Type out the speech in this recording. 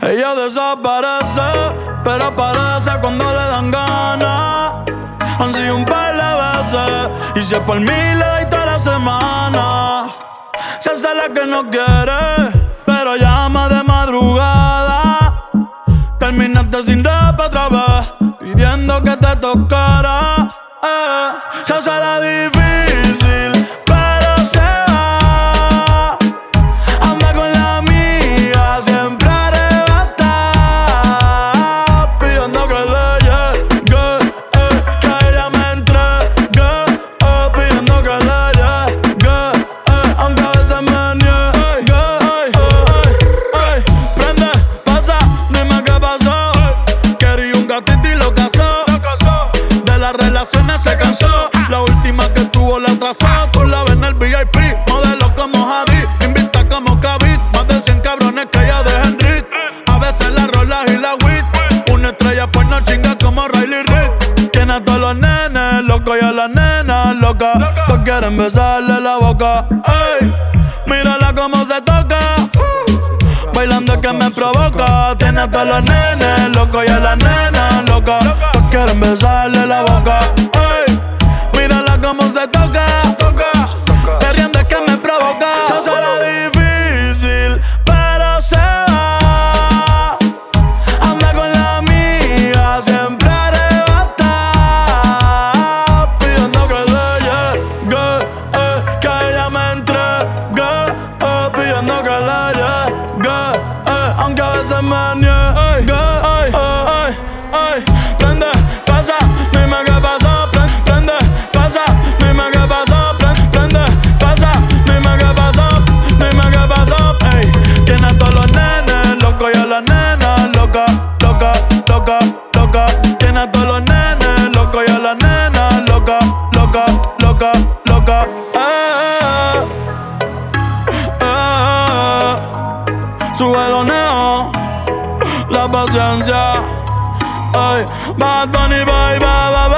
Ella desaparece, pero aparece cuando le dan ganas. Han sido un par de veces, y si es por mí le doy toda la semana. Se hace la que no quiere, pero llama de madrugada. Terminaste sin rap otra vez, pidiendo que te tocara. Se hace la difícil, pero se va. Anda con la amiga, siempre arrebata, pidiendo que le llegue, que a ella me entregue, pidiendo que le llegue, aunque a veces me niegue. Prende, pasa, dime qué pasó. Quería un gatito y lo casó. De las relaciones se cansó. La última que tuvo la atrasó. Tú la ves en el VIP, modelo como Hadid, invita como Khabib. Más de 100 cabrones que ella deja en Reed. A veces la rola y la weed. Una estrella pues no chinga como Riley Reid. Tiene a todos los nenes locos y a las nenas locas. Todos quieren besarle la boca. Ey, mírala como se toca. Bailando es que me provoca. Tiene a todos los nenes locos y a las nenas locas. Todos quieren besarle la boca. Ey, mírala como se toca. Perreando es que me provoca. Se hace la difícil, pero se va. Anda con la amiga, siempre arrebata, pidiendo que le llegue, que a ella me entregue, pidiendo que le llegue, aunque a veces me niegue. Prende, pasa, dime qué pasó. Prende, pasa, dime qué pasó. Prende, pasa, dime qué pasó. Dime qué pasó. Ey, tiene a todos los nenes locos y a las nenas locas. Loca, loca, loca. Tiene a todos los nenes locos y a las nenas locas. Loca, loca, loca. Sube los neos, la paciencia. Ay, Bad Bunny, bye, bye, bye.